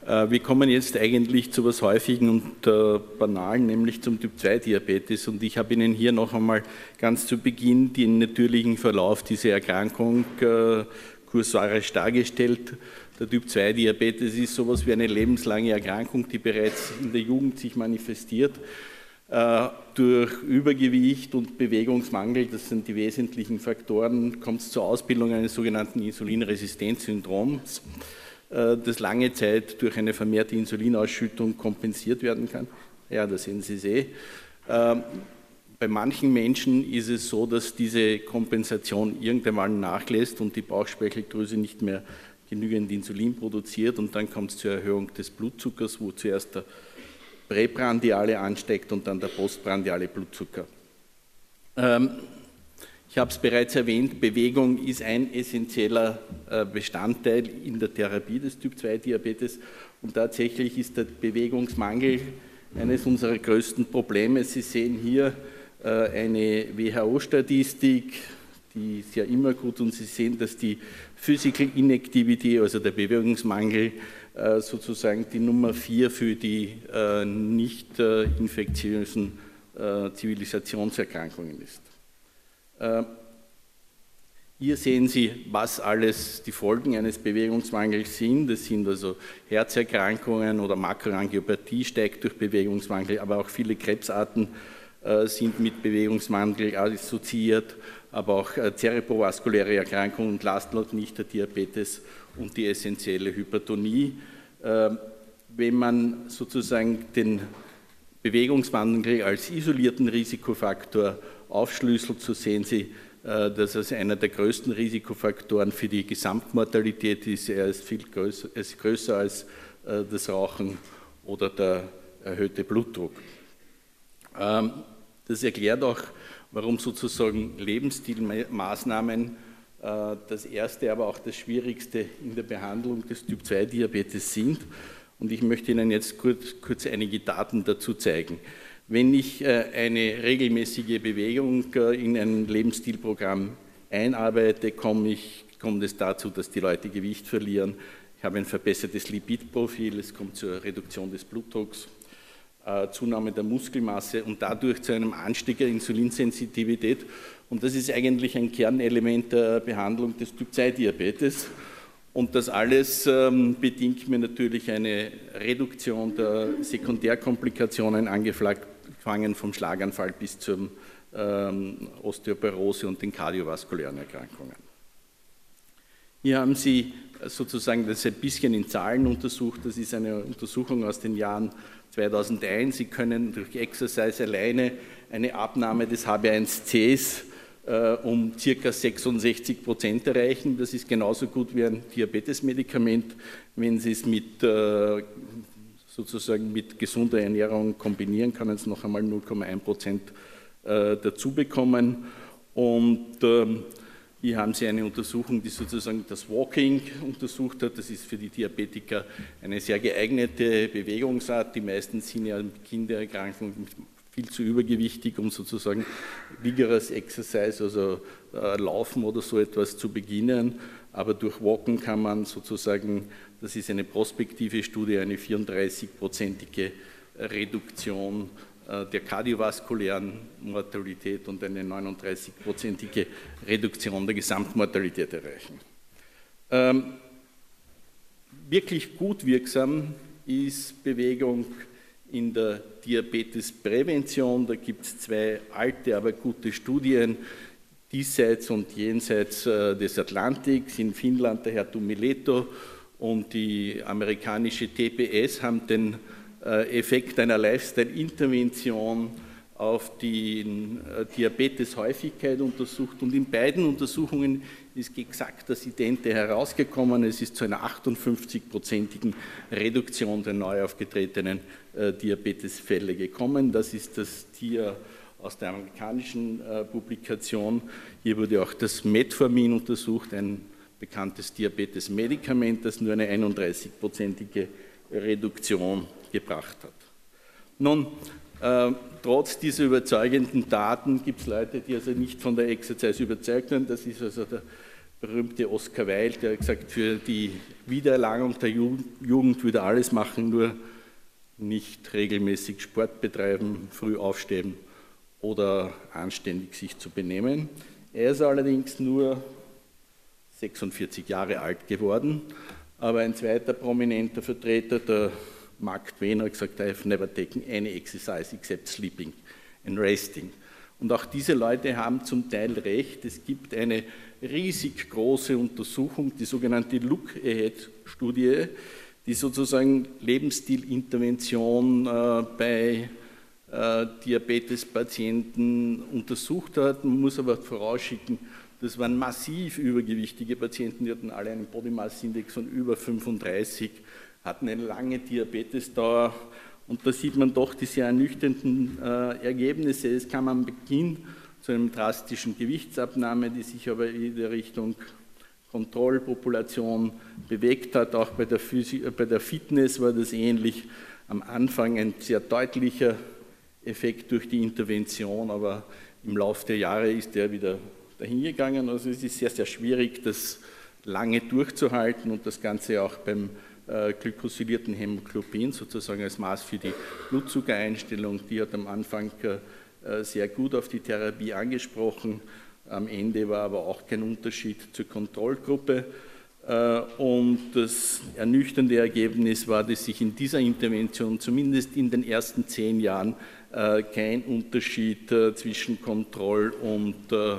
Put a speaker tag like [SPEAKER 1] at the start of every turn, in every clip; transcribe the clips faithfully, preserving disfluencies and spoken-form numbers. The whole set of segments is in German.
[SPEAKER 1] Wir kommen jetzt eigentlich zu etwas Häufigen und äh, Banalen, nämlich zum Typ zwei Diabetes. Und ich habe Ihnen hier noch einmal ganz zu Beginn den natürlichen Verlauf dieser Erkrankung äh, kursorisch dargestellt. Der Typ zwei Diabetes ist sowas wie eine lebenslange Erkrankung, die bereits in der Jugend sich manifestiert. Äh, durch Übergewicht und Bewegungsmangel, das sind die wesentlichen Faktoren, kommt es zur Ausbildung eines sogenannten Insulinresistenzsyndroms, das lange Zeit durch eine vermehrte Insulinausschüttung kompensiert werden kann. Ja, da sehen Sie es eh. Bei manchen Menschen ist es so, dass diese Kompensation irgendwann nachlässt und die Bauchspeicheldrüse nicht mehr genügend Insulin produziert und dann kommt es zur Erhöhung des Blutzuckers, wo zuerst der präprandiale ansteigt und dann der postprandiale Blutzucker. Ich habe es bereits erwähnt, Bewegung ist ein essentieller Bestandteil in der Therapie des Typ zwei Diabetes und tatsächlich ist der Bewegungsmangel eines unserer größten Probleme. Sie sehen hier eine W H O-Statistik, die ist ja immer gut und Sie sehen, dass die Physical Inactivity, also der Bewegungsmangel, sozusagen die Nummer vier für die nicht infektiösen Zivilisationserkrankungen ist. Hier sehen Sie, was alles die Folgen eines Bewegungsmangels sind. Das sind also Herzerkrankungen oder Makroangiopathie steigt durch Bewegungsmangel, aber auch viele Krebsarten äh, sind mit Bewegungsmangel assoziiert, aber auch äh, zerebrovaskuläre Erkrankungen und last not nicht der Diabetes und die essentielle Hypertonie. Äh, wenn man sozusagen den Bewegungsmangel als isolierten Risikofaktor aufschlüsselt, so sehen Sie, dass es einer der größten Risikofaktoren für die Gesamtmortalität ist. Er ist viel größer, ist größer als das Rauchen oder der erhöhte Blutdruck. Das erklärt auch, warum sozusagen Lebensstilmaßnahmen das erste, aber auch das schwierigste in der Behandlung des Typ zwei Diabetes sind. Und ich möchte Ihnen jetzt kurz, kurz einige Daten dazu zeigen. Wenn ich eine regelmäßige Bewegung in ein Lebensstilprogramm einarbeite, komme ich, kommt es dazu, dass die Leute Gewicht verlieren. Ich habe ein verbessertes Lipidprofil, es kommt zur Reduktion des Blutdrucks, Zunahme der Muskelmasse und dadurch zu einem Anstieg der Insulinsensitivität. Und das ist eigentlich ein Kernelement der Behandlung des Typ zwei Diabetes. Und das alles ähm, bedingt mir natürlich eine Reduktion der Sekundärkomplikationen, angefangen vom Schlaganfall bis zur ähm, Osteoporose und den kardiovaskulären Erkrankungen. Hier haben Sie sozusagen das ein bisschen in Zahlen untersucht. Das ist eine Untersuchung aus den Jahren zweitausendeins. Sie können durch Exercise alleine eine Abnahme des H b eins Cs um ca. sechsundsechzig Prozent erreichen. Das ist genauso gut wie ein Diabetesmedikament, wenn Sie es mit, sozusagen mit gesunder Ernährung kombinieren, können Sie noch einmal null Komma eins Prozent dazu bekommen. Und hier haben Sie eine Untersuchung, die sozusagen das Walking untersucht hat. Das ist für die Diabetiker eine sehr geeignete Bewegungsart. Die meisten sind ja mit Kindererkrankungen viel zu übergewichtig, um sozusagen vigorous Exercise, also äh, Laufen oder so etwas zu beginnen. Aber durch Walken kann man sozusagen, das ist eine prospektive Studie, eine vierunddreißig-prozentige Reduktion äh, der kardiovaskulären Mortalität und eine neununddreißig-prozentige Reduktion der Gesamtmortalität erreichen. Ähm, wirklich gut wirksam ist Bewegung in der Diabetesprävention. Da gibt es zwei alte, aber gute Studien, diesseits und jenseits des Atlantiks. In Finnland der Herr Tumileto und die amerikanische T P S haben den Effekt einer Lifestyle-Intervention auf die Diabeteshäufigkeit untersucht und in beiden Untersuchungen ist exakt das Idente herausgekommen. Es ist zu einer achtundfünfzig-prozentigen Reduktion der neu aufgetretenen äh, Diabetesfälle gekommen. Das ist das Tier aus der amerikanischen äh, Publikation. Hier wurde auch das Metformin untersucht, ein bekanntes Diabetesmedikament, das nur eine einunddreißig-prozentige Reduktion gebracht hat. Nun, äh, trotz dieser überzeugenden Daten gibt es Leute, die also nicht von der Exercise überzeugt sind. Das ist also der berühmte Oscar Wilde, der hat gesagt, für die Wiedererlangung der Jugend würde er alles machen, nur nicht regelmäßig Sport betreiben, früh aufstehen oder anständig sich zu benehmen. Er ist allerdings nur sechsundvierzig Jahre alt geworden, aber ein zweiter prominenter Vertreter, der Mark Twain, hat gesagt, I have never taken any exercise except sleeping and resting. Und auch diese Leute haben zum Teil recht. Es gibt eine riesig große Untersuchung, die sogenannte Look-Ahead-Studie, die sozusagen Lebensstilintervention äh, bei äh, Diabetespatienten untersucht hat. Man muss aber vorausschicken, das waren massiv übergewichtige Patienten, die hatten alle einen Body Mass Index von über fünfunddreißig, hatten eine lange Diabetesdauer. Und da sieht man doch die sehr ernüchternden äh, Ergebnisse. Es kam am Beginn zu einer drastischen Gewichtsabnahme, die sich aber in der Richtung Kontrollpopulation bewegt hat. Auch bei der, Physi- äh, bei der Fitness war das ähnlich. Am Anfang ein sehr deutlicher Effekt durch die Intervention, aber im Laufe der Jahre ist der wieder dahingegangen. Also es ist sehr, sehr schwierig, das lange durchzuhalten und das Ganze auch beim äh, glycosylierten Hämoglobin sozusagen als Maß für die Blutzuckereinstellung, die hat am Anfang äh, sehr gut auf die Therapie angesprochen. Am Ende war aber auch kein Unterschied zur Kontrollgruppe. Äh, und das ernüchternde Ergebnis war, dass sich in dieser Intervention zumindest in den ersten zehn Jahren äh, kein Unterschied äh, zwischen Kontroll- und äh,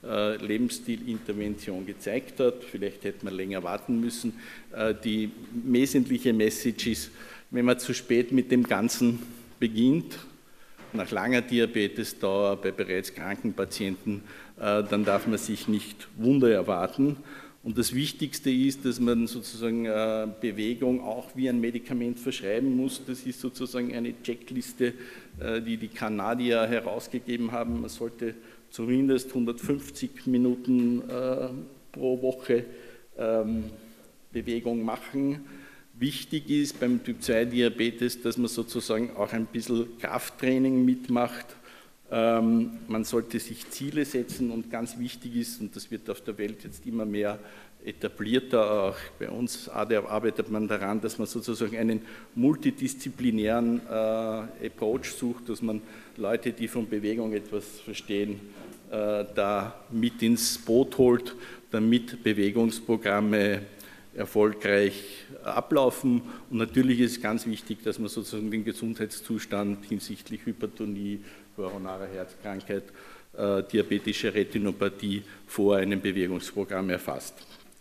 [SPEAKER 1] Lebensstilintervention gezeigt hat. Vielleicht hätte man länger warten müssen. Die wesentliche Message ist, wenn man zu spät mit dem Ganzen beginnt, nach langer Diabetesdauer bei bereits kranken Patienten, dann darf man sich nicht Wunder erwarten. Und das Wichtigste ist, dass man sozusagen Bewegung auch wie ein Medikament verschreiben muss. Das ist sozusagen eine Checkliste, die die Kanadier herausgegeben haben. Man sollte zumindest hundertfünfzig Minuten äh, pro Woche ähm, Bewegung machen. Wichtig ist beim Typ zwei Diabetes, dass man sozusagen auch ein bisschen Krafttraining mitmacht. Ähm, man sollte sich Ziele setzen und ganz wichtig ist, und das wird auf der Welt jetzt immer mehr etablierter, auch bei uns arbeitet man daran, dass man sozusagen einen multidisziplinären äh, Approach sucht, dass man Leute, die von Bewegung etwas verstehen, äh, da mit ins Boot holt, damit Bewegungsprogramme erfolgreich ablaufen. Und natürlich ist es ganz wichtig, dass man sozusagen den Gesundheitszustand hinsichtlich Hypertonie, koronare Herzkrankheit, äh, diabetische Retinopathie vor einem Bewegungsprogramm erfasst.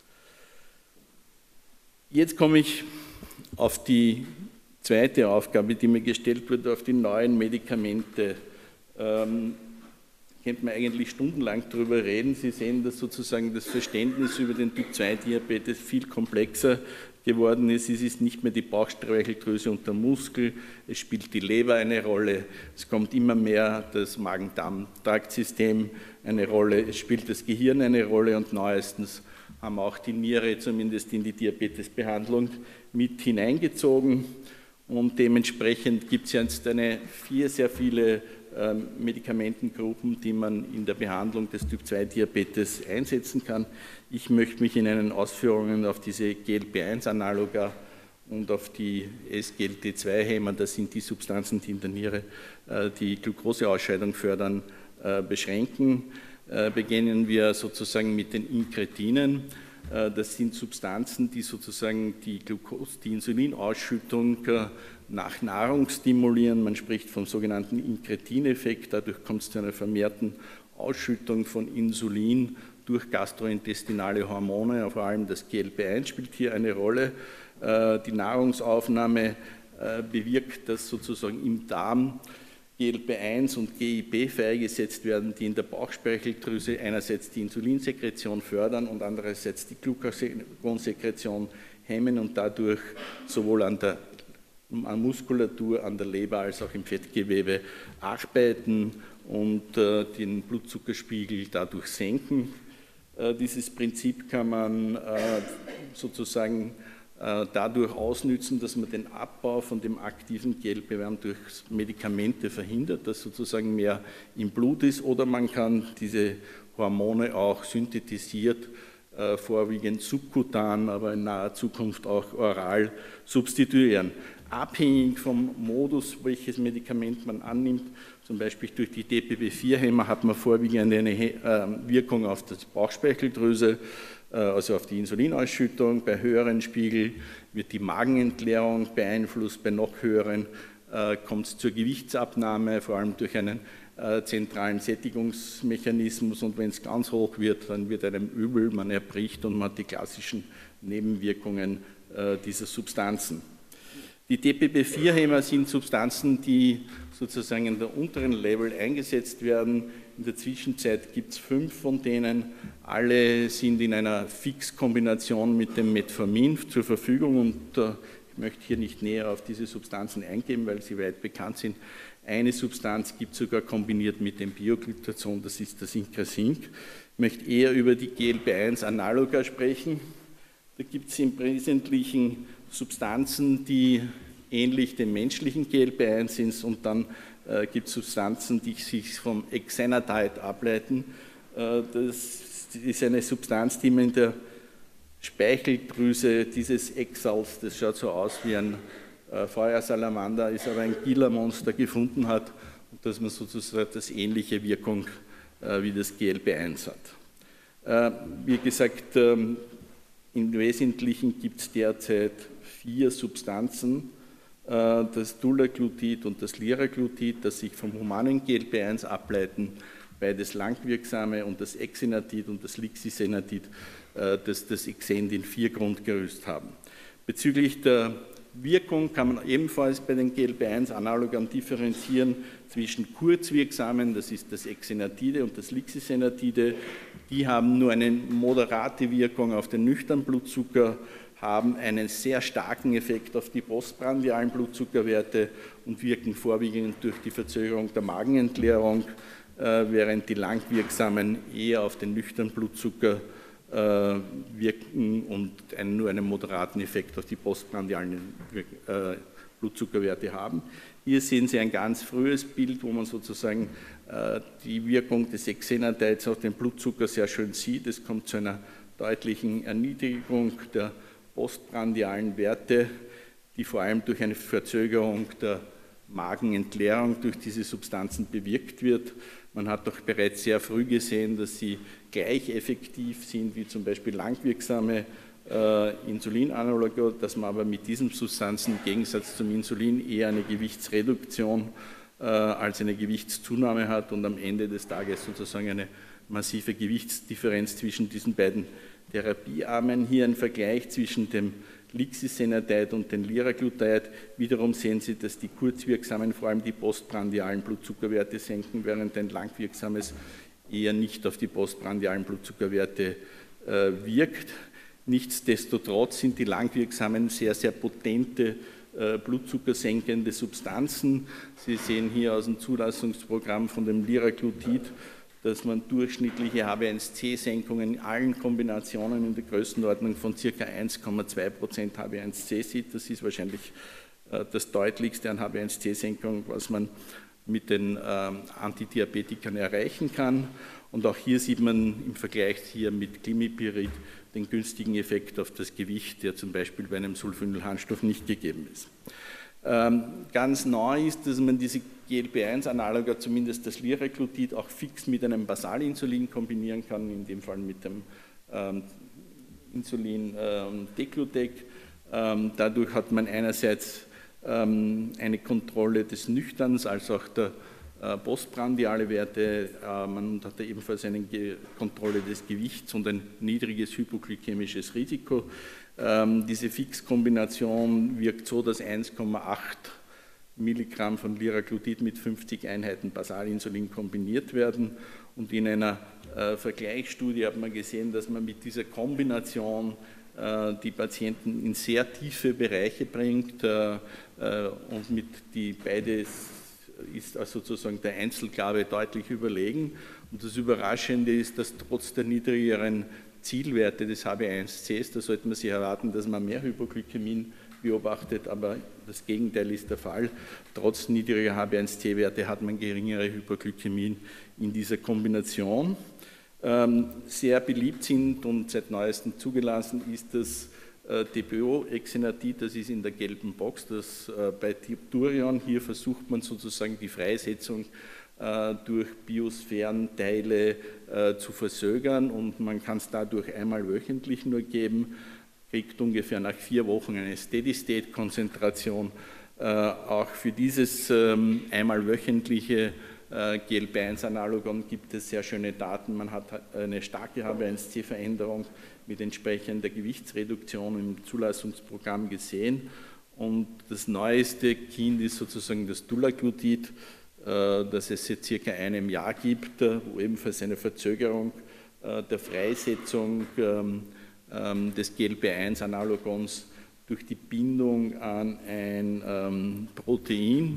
[SPEAKER 1] Jetzt komme ich auf die zweite Aufgabe, die mir gestellt wurde, auf die neuen Medikamente. Ähm, könnte man eigentlich stundenlang darüber reden. Sie sehen, dass sozusagen das Verständnis über den Typ zwei Diabetes viel komplexer geworden ist. Es ist nicht mehr die Bauchspeicheldrüse und der Muskel, es spielt die Leber eine Rolle, es kommt immer mehr das Magen-Darm-Traktsystem eine Rolle, es spielt das Gehirn eine Rolle und neuestens haben auch die Niere zumindest in die Diabetesbehandlung mit hineingezogen. Und dementsprechend gibt es jetzt eine vier sehr viele ähm, Medikamentengruppen, die man in der Behandlung des Typ zwei Diabetes einsetzen kann. Ich möchte mich in einen Ausführungen auf diese G L P eins Analoga und auf die S G L T zwei Hämmer, das sind die Substanzen, die in der Niere äh, die Glukoseausscheidung fördern, äh, beschränken. Beginnen wir sozusagen mit den Inkretinen. Das sind Substanzen, die sozusagen die, Glucose, die Insulinausschüttung nach Nahrung stimulieren. Man spricht vom sogenannten Inkretineffekt. Dadurch kommt es zu einer vermehrten Ausschüttung von Insulin durch gastrointestinale Hormone. Vor allem das G L P eins spielt hier eine Rolle. Die Nahrungsaufnahme bewirkt, dass sozusagen im Darm G L P eins und G I P freigesetzt werden, die in der Bauchspeicheldrüse einerseits die Insulinsekretion fördern und andererseits die Glucagonsekretion hemmen und dadurch sowohl an der an Muskulatur, an der Leber als auch im Fettgewebe arbeiten und äh, den Blutzuckerspiegel dadurch senken. Äh, dieses Prinzip kann man äh, sozusagen dadurch ausnützen, dass man den Abbau von dem aktiven G L P eins durch Medikamente verhindert, dass sozusagen mehr im Blut ist, oder man kann diese Hormone auch synthetisiert äh, vorwiegend subkutan, aber in naher Zukunft auch oral substituieren. Abhängig vom Modus, welches Medikament man annimmt, zum Beispiel durch die D P P vier Hämmer hat man vorwiegend eine äh, Wirkung auf die Bauchspeicheldrüse, äh, also auf die Insulinausschüttung. Bei höheren Spiegeln wird die Magenentleerung beeinflusst, bei noch höheren äh, kommt es zur Gewichtsabnahme, vor allem durch einen äh, zentralen Sättigungsmechanismus, und wenn es ganz hoch wird, dann wird einem übel, man erbricht und man hat die klassischen Nebenwirkungen äh, dieser Substanzen. Die D P P vier Hämmer sind Substanzen, die sozusagen in der unteren Level eingesetzt werden. In der Zwischenzeit gibt es fünf von denen. Alle sind in einer Fixkombination mit dem Metformin zur Verfügung, und äh, ich möchte hier nicht näher auf diese Substanzen eingehen, weil sie weit bekannt sind. Eine Substanz gibt es sogar kombiniert mit dem Bioglytazon, das ist das Incrasink. Ich möchte eher über die G L P eins Analoga sprechen. Da gibt es im Wesentlichen Substanzen, die ähnlich dem menschlichen G L P eins sind, und dann äh, gibt es Substanzen, die sich vom Exenatide ableiten. Äh, das ist eine Substanz, die man in der Speicheldrüse dieses Exals, das schaut so aus wie ein äh, Feuersalamander, ist aber ein Gila-Monster gefunden hat, und dass man sozusagen das ähnliche Wirkung äh, wie das G L P eins hat. Äh, wie gesagt, ähm, im Wesentlichen gibt es derzeit vier Substanzen, das Dulaglutid und das Liraglutid, das sich vom humanen G L P eins ableiten, beides langwirksame, und das Exenatid und das Lixisenatid, das das Exendin vier Grundgerüst haben. Bezüglich der Wirkung kann man ebenfalls bei den G L P eins Analogen differenzieren zwischen kurzwirksamen, das ist das Exenatide, und das Lixisenatide. Die haben nur eine moderate Wirkung auf den nüchternen Blutzucker, haben einen sehr starken Effekt auf die postprandialen Blutzuckerwerte und wirken vorwiegend durch die Verzögerung der Magenentleerung, während die langwirksamen eher auf den nüchternen Blutzucker wirken und einen, nur einen moderaten Effekt auf die postprandialen Blutzuckerwerte haben. Hier sehen Sie ein ganz frühes Bild, wo man sozusagen die Wirkung des Exenatides auf den Blutzucker sehr schön sieht. Es kommt zu einer deutlichen Erniedrigung der postprandialen Werte, die vor allem durch eine Verzögerung der Magenentleerung durch diese Substanzen bewirkt wird. Man hat doch bereits sehr früh gesehen, dass sie gleich effektiv sind wie zum Beispiel langwirksame äh, Insulinanaloge, dass man aber mit diesen Substanzen im Gegensatz zum Insulin eher eine Gewichtsreduktion äh, als eine Gewichtszunahme hat und am Ende des Tages sozusagen eine massive Gewichtsdifferenz zwischen diesen beiden Therapiearmen. Hier ein Vergleich zwischen dem Lixisenatide und den Liraglutid. Wiederum sehen Sie, dass die kurzwirksamen vor allem die postprandialen Blutzuckerwerte senken, während ein langwirksames eher nicht auf die postprandialen Blutzuckerwerte äh, wirkt. Nichtsdestotrotz sind die langwirksamen sehr, sehr potente äh, blutzuckersenkende Substanzen. Sie sehen hier aus dem Zulassungsprogramm von dem Liraglutid, dass man durchschnittliche H b eins C-Senkungen in allen Kombinationen in der Größenordnung von ca. eins Komma zwei Prozent H b eins C sieht. Das ist wahrscheinlich äh, das deutlichste an H b eins C-Senkung, was man mit den ähm, Antidiabetikern erreichen kann. Und auch hier sieht man im Vergleich hier mit Glimepiride den günstigen Effekt auf das Gewicht, der zum Beispiel bei einem Sulfonylharnstoff nicht gegeben ist. Ähm, ganz neu ist, dass man diese G L P eins Analoga, zumindest das Liraglutid, auch fix mit einem Basalinsulin kombinieren kann, in dem Fall mit dem ähm, Insulin ähm, Degludec. Ähm, dadurch hat man einerseits ähm, eine Kontrolle des Nüchterns, als auch der äh, postprandiale Werte. Äh, man hat ebenfalls eine Ge Kontrolle des Gewichts und ein niedriges hypoglykämisches Risiko. Ähm, diese Fixkombination wirkt so, dass eins Komma acht Milligramm von Liraglutid mit fünfzig Einheiten Basalinsulin kombiniert werden. Und in einer äh, Vergleichsstudie hat man gesehen, dass man mit dieser Kombination äh, die Patienten in sehr tiefe Bereiche bringt äh, äh, und mit die beide ist also sozusagen der Einzelgabe deutlich überlegen. Und das Überraschende ist, dass trotz der niedrigeren Zielwerte des H b eins C, da sollte man sich erwarten, dass man mehr Hypoglykämien beobachtet, aber das Gegenteil ist der Fall. Trotz niedriger H b eins C-Werte hat man geringere Hypoglykämien in dieser Kombination. Sehr beliebt sind und seit neuestem zugelassen ist das Depot-Exenatid, das ist in der gelben Box, das bei Durion. Hier versucht man sozusagen die Freisetzung durch Biosphärenteile zu verzögern und man kann es dadurch einmal wöchentlich nur geben, kriegt ungefähr nach vier Wochen eine Steady-State-Konzentration. Auch für dieses einmal wöchentliche G L P eins Analogon gibt es sehr schöne Daten. Man hat eine starke H B eins C Veränderung mit entsprechender Gewichtsreduktion im Zulassungsprogramm gesehen. Und das neueste Kind ist sozusagen das Dulaglutid, das es seit circa einem Jahr gibt, wo ebenfalls eine Verzögerung der Freisetzung des G L P eins Analogons durch die Bindung an ein Protein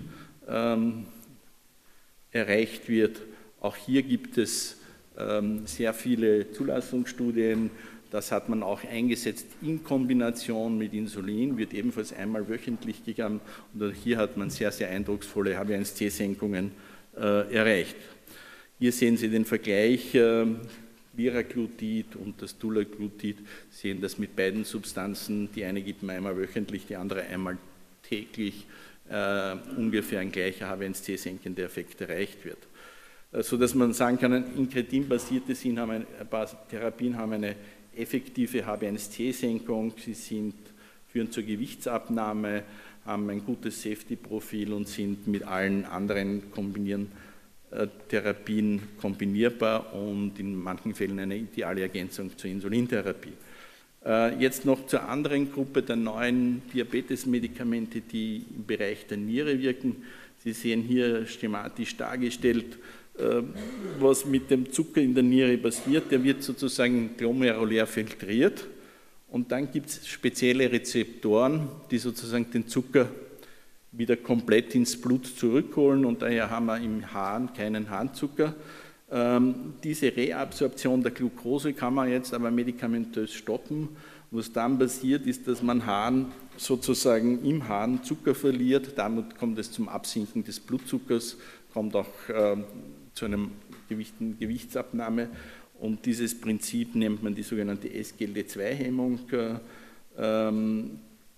[SPEAKER 1] erreicht wird. Auch hier gibt es ähm, sehr viele Zulassungsstudien. Das hat man auch eingesetzt in Kombination mit Insulin, wird ebenfalls einmal wöchentlich gegeben. Und hier hat man sehr, sehr eindrucksvolle H B eins C Senkungen äh, erreicht. Hier sehen Sie den Vergleich äh, Liraglutid und das Dulaglutid. Sie sehen das mit beiden Substanzen. Die eine gibt man einmal wöchentlich, die andere einmal täglich. Uh, ungefähr ein gleicher H B eins C senkender Effekt erreicht wird. Uh, sodass man sagen kann, Incretin-basierte haben Therapien haben eine effektive H B eins C Senkung, sie sind, führen zur Gewichtsabnahme, haben ein gutes Safety-Profil und sind mit allen anderen kombinieren, uh, Therapien kombinierbar und in manchen Fällen eine ideale Ergänzung zur Insulintherapie. Jetzt noch zur anderen Gruppe der neuen Diabetesmedikamente, die im Bereich der Niere wirken. Sie sehen hier schematisch dargestellt, was mit dem Zucker in der Niere passiert. Der wird sozusagen glomerulär filtriert und dann gibt es spezielle Rezeptoren, die sozusagen den Zucker wieder komplett ins Blut zurückholen und daher haben wir im Harn keinen Harnzucker. Ähm, diese Reabsorption der Glucose kann man jetzt aber medikamentös stoppen. Was dann passiert, ist, dass man Harn sozusagen im Harn Zucker verliert. Damit kommt es zum Absinken des Blutzuckers, kommt auch äh, zu einer Gewicht, Gewichtsabnahme. Und dieses Prinzip nennt man die sogenannte S G L D zwei Hemmung. Ähm,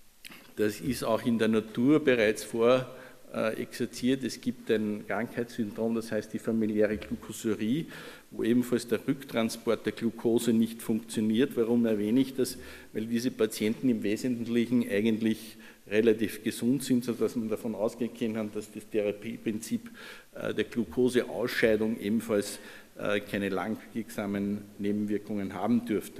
[SPEAKER 1] das ist auch in der Natur bereits vor exerziert. Es gibt ein Krankheitssyndrom, das heißt die familiäre Glucosurie, wo ebenfalls der Rücktransport der Glucose nicht funktioniert. Warum erwähne ich das? Weil diese Patienten im Wesentlichen eigentlich relativ gesund sind, sodass man davon ausgehen kann, dass das Therapieprinzip der Glucoseausscheidung ebenfalls keine langwirksamen Nebenwirkungen haben dürfte.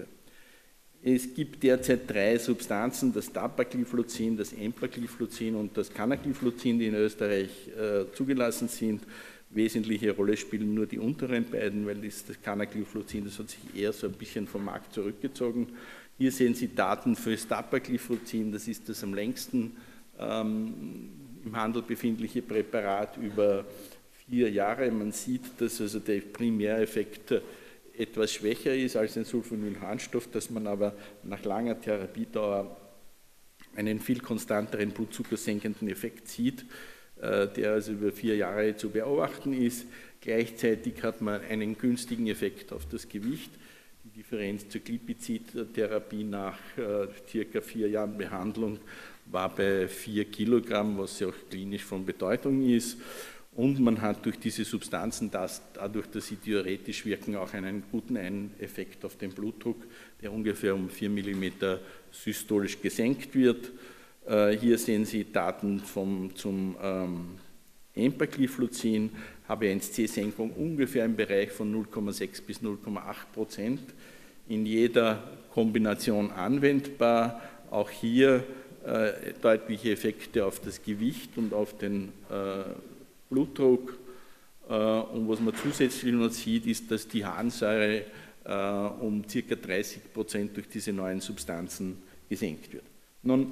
[SPEAKER 1] Es gibt derzeit drei Substanzen, das Dapagliflozin, das Empagliflozin und das Canagliflozin, die in Österreich äh, zugelassen sind. Wesentliche Rolle spielen nur die unteren beiden, weil das, das Canagliflozin, das hat sich eher so ein bisschen vom Markt zurückgezogen. Hier sehen Sie Daten für das Dapagliflozin, das ist das am längsten ähm, im Handel befindliche Präparat über vier Jahre. Man sieht, dass also der Primäreffekt etwas schwächer ist als ein Sulfonylharnstoff, dass man aber nach langer Therapiedauer einen viel konstanteren blutzuckersenkenden Effekt sieht, der also über vier Jahre zu beobachten ist. Gleichzeitig hat man einen günstigen Effekt auf das Gewicht. Die Differenz zur Glipizid-Therapie nach circa vier Jahren Behandlung war bei vier Kilogramm, was ja auch klinisch von Bedeutung ist. Und man hat durch diese Substanzen, das, dadurch, dass sie diuretisch wirken, auch einen guten Effekt auf den Blutdruck, der ungefähr um vier Millimeter systolisch gesenkt wird. Äh, hier sehen Sie Daten vom, zum ähm, Empagliflozin, H B eins C Senkung ungefähr im Bereich von null Komma sechs bis null Komma acht Prozent, in jeder Kombination anwendbar. Auch hier äh, deutliche Effekte auf das Gewicht und auf den äh, Blutdruck. Und was man zusätzlich noch sieht, ist, dass die Harnsäure um ca. dreißig Prozent durch diese neuen Substanzen gesenkt wird. Nun,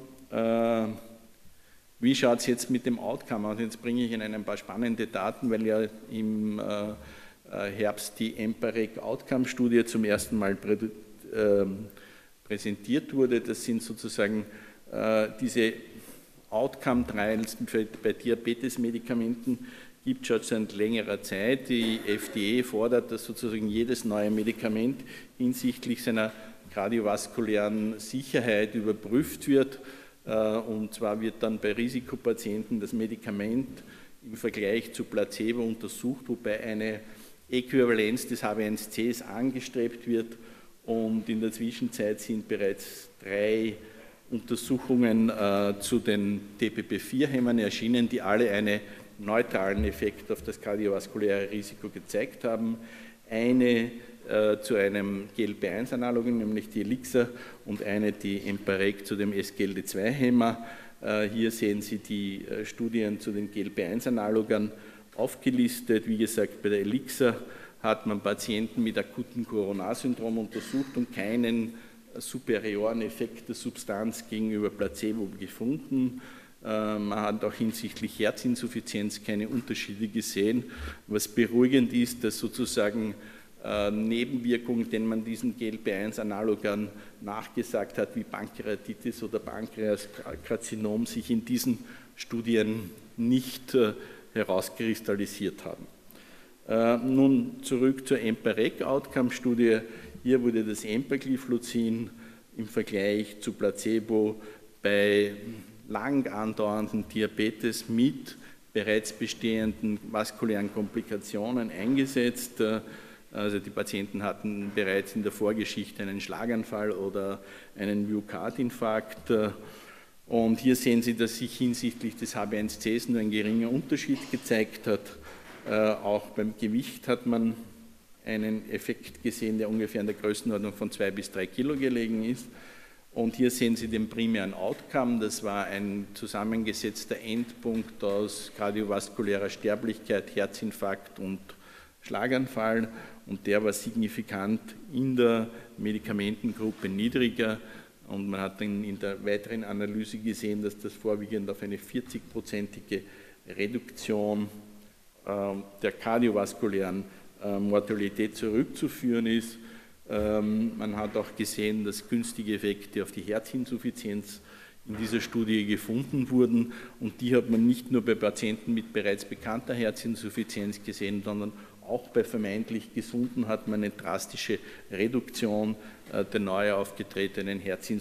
[SPEAKER 1] wie schaut es jetzt mit dem Outcome aus? Jetzt bringe ich Ihnen ein paar spannende Daten, weil ja im Herbst die EMPA-REG Outcome-Studie zum ersten Mal präsentiert wurde. Das sind sozusagen diese Outcome-Trials bei Diabetesmedikamenten gibt schon seit längerer Zeit. Die F D A fordert, dass sozusagen jedes neue Medikament hinsichtlich seiner kardiovaskulären Sicherheit überprüft wird. Und zwar wird dann bei Risikopatienten das Medikament im Vergleich zu Placebo untersucht, wobei eine Äquivalenz des H B eins C angestrebt wird. Und in der Zwischenzeit sind bereits drei Untersuchungen äh, zu den D P P vier Hämmern erschienen, die alle einen neutralen Effekt auf das kardiovaskuläre Risiko gezeigt haben. Eine äh, zu einem G L P eins Analogen, nämlich die Elixir, und eine, die Emparec, zu dem S G L D zwei Hämmer. Äh, hier sehen Sie die äh, Studien zu den G L P eins Analogern aufgelistet. Wie gesagt, bei der Elixir hat man Patienten mit akutem Coronarsyndrom untersucht und keinen superioren Effekt der Substanz gegenüber Placebo gefunden. Man hat auch hinsichtlich Herzinsuffizienz keine Unterschiede gesehen. Was beruhigend ist, dass sozusagen Nebenwirkungen, denen man diesen G L P eins Analogern nachgesagt hat, wie Pankreatitis oder Pankreaskarzinom, sich in diesen Studien nicht herauskristallisiert haben. Äh, nun zurück zur Emparec-Outcome-Studie. Hier wurde das Empagliflozin im Vergleich zu Placebo bei lang andauernden Diabetes mit bereits bestehenden vaskulären Komplikationen eingesetzt. Also die Patienten hatten bereits in der Vorgeschichte einen Schlaganfall oder einen Myokardinfarkt. Und hier sehen Sie, dass sich hinsichtlich des H B eins C nur ein geringer Unterschied gezeigt hat. Äh, auch beim Gewicht hat man einen Effekt gesehen, der ungefähr in der Größenordnung von zwei bis drei Kilo gelegen ist. Und hier sehen Sie den primären Outcome. Das war ein zusammengesetzter Endpunkt aus kardiovaskulärer Sterblichkeit, Herzinfarkt und Schlaganfall. Und der war signifikant in der Medikamentengruppe niedriger. Und man hat dann in der weiteren Analyse gesehen, dass das vorwiegend auf eine vierzigprozentige Reduktion äh, der kardiovaskulären äh, Mortalität zurückzuführen ist. Ähm, man hat auch gesehen, dass günstige Effekte auf die Herzinsuffizienz in dieser Studie gefunden wurden. Und die hat man nicht nur bei Patienten mit bereits bekannter Herzinsuffizienz gesehen, sondern auch bei vermeintlich Gesunden hat man eine drastische Reduktion der neu aufgetretenen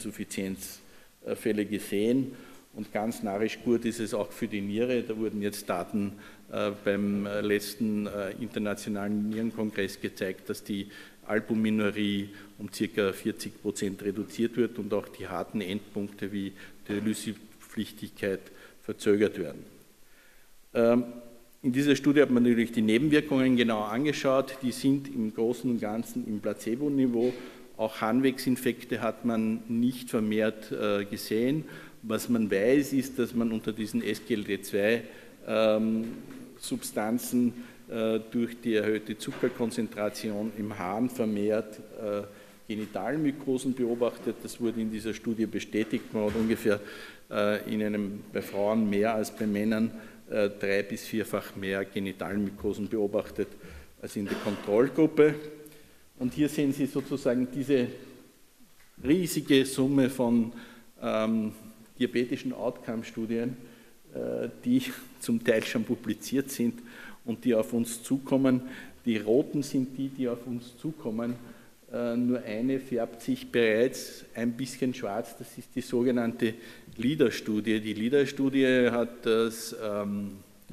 [SPEAKER 1] Herzinsuffizienzfälle gesehen. Und ganz narrisch gut ist es auch für die Niere. Da wurden jetzt Daten beim letzten internationalen Nierenkongress gezeigt, dass die Albuminurie um ca. vierzig Prozent reduziert wird und auch die harten Endpunkte wie Dialysepflichtigkeit verzögert werden. In dieser Studie hat man natürlich die Nebenwirkungen genau angeschaut. Die sind im Großen und Ganzen im Placebo-Niveau. Auch Harnwegsinfekte hat man nicht vermehrt äh, gesehen. Was man weiß, ist, dass man unter diesen S G L D zwei ähm, Substanzen äh, durch die erhöhte Zuckerkonzentration im Harn vermehrt äh, Genitalmykosen beobachtet. Das wurde in dieser Studie bestätigt. Man hat ungefähr äh, in einem, bei Frauen mehr als bei Männern äh, drei- bis vierfach mehr Genitalmykosen beobachtet als in der Kontrollgruppe. Und hier sehen Sie sozusagen diese riesige Summe von ähm, diabetischen Outcome-Studien, äh, die zum Teil schon publiziert sind und die auf uns zukommen. Die roten sind die, die auf uns zukommen. Äh, nur eine färbt sich bereits ein bisschen schwarz, das ist die sogenannte LIDAR-Studie. Die LIDAR-Studie hat das ähm,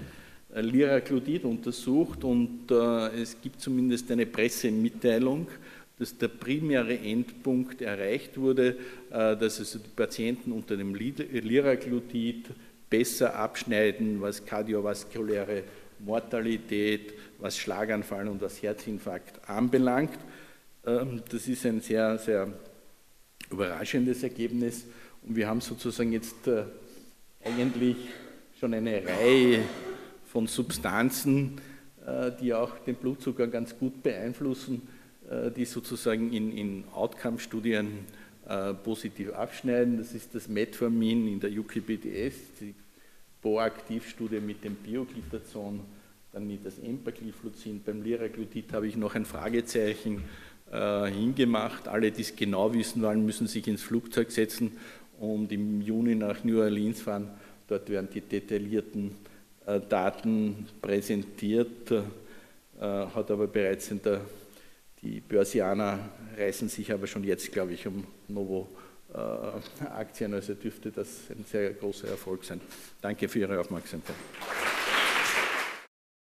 [SPEAKER 1] Liraglutid untersucht und äh, es gibt zumindest eine Pressemitteilung, dass der primäre Endpunkt erreicht wurde, äh, dass also die Patienten unter dem Liraglutid besser abschneiden, was kardiovaskuläre Mortalität, was Schlaganfall und was Herzinfarkt anbelangt. Ähm, das ist ein sehr, sehr überraschendes Ergebnis und wir haben sozusagen jetzt äh, eigentlich schon eine Reihe von Substanzen, die auch den Blutzucker ganz gut beeinflussen, die sozusagen in, in Outcome-Studien positiv abschneiden. Das ist das Metformin in der U K B D S, die Boaktiv-Studie mit dem Bioglitazon, dann das Empagliflozin. Beim Liraglutid habe ich noch ein Fragezeichen hingemacht. Alle, die es genau wissen wollen, müssen sich ins Flugzeug setzen und im Juni nach New Orleans fahren. Dort werden die detaillierten Daten präsentiert, hat aber bereits in der, die Börsianer reißen sich aber schon jetzt, glaube ich, um Novo-Aktien, also dürfte das ein sehr großer Erfolg sein. Danke für Ihre Aufmerksamkeit.